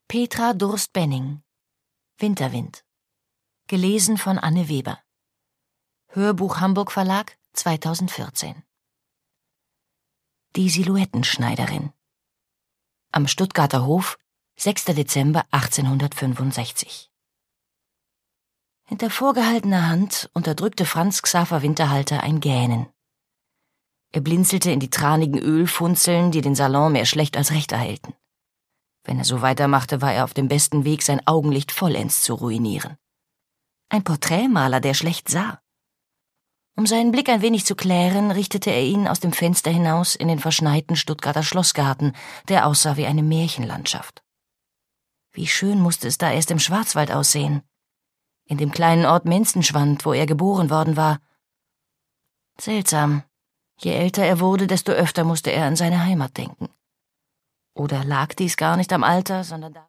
Petra Durst-Benning. Winterwind. Gelesen von Anne Weber. Hörbuch Hamburg Verlag 2014. Die Silhouettenschneiderin. Am Stuttgarter Hof, 6. Dezember 1865. Hinter vorgehaltener Hand unterdrückte Franz Xaver Winterhalter ein Gähnen. Er blinzelte in die tranigen Ölfunzeln, die den Salon mehr schlecht als recht erhellten. Wenn er so weitermachte, war er auf dem besten Weg, sein Augenlicht vollends zu ruinieren. Ein Porträtmaler, der schlecht sah. Um seinen Blick ein wenig zu klären, richtete er ihn aus dem Fenster hinaus in den verschneiten Stuttgarter Schlossgarten, der aussah wie eine Märchenlandschaft. Wie schön musste es da erst im Schwarzwald aussehen. In dem kleinen Ort Menzenschwand, wo er geboren worden war. Seltsam. Je älter er wurde, desto öfter musste er an seine Heimat denken. Oder lag dies gar nicht am Alter, sondern